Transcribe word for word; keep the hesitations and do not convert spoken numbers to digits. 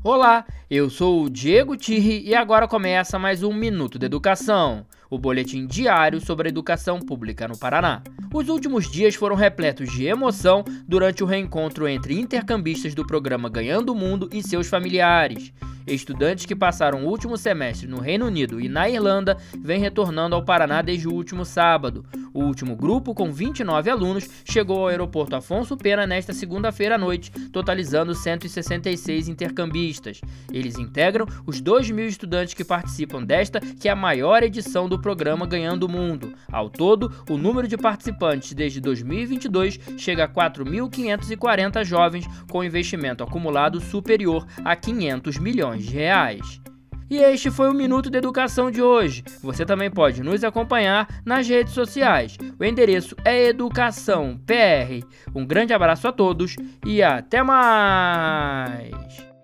Olá, eu sou o Diego Tirri e agora começa mais um Minuto de Educação, o boletim diário sobre a educação pública no Paraná. Os últimos dias foram repletos de emoção durante o reencontro entre intercambistas do programa Ganhando o Mundo e seus familiares. Estudantes que passaram o último semestre no Reino Unido e na Irlanda vêm retornando ao Paraná desde o último sábado. O último grupo, com vinte e nove alunos, chegou ao aeroporto Afonso Pena nesta segunda-feira à noite, totalizando cento e sessenta e seis intercambistas. Eles integram os dois mil estudantes que participam desta, que é a maior edição do programa Ganhando o Mundo. Ao todo, o número de participantes desde dois mil e vinte e dois chega a quatro mil quinhentos e quarenta jovens, com investimento acumulado superior a quinhentos milhões de reais. E este foi o Minuto de Educação de hoje. Você também pode nos acompanhar nas redes sociais. O endereço é Educação P R. Um grande abraço a todos e até mais!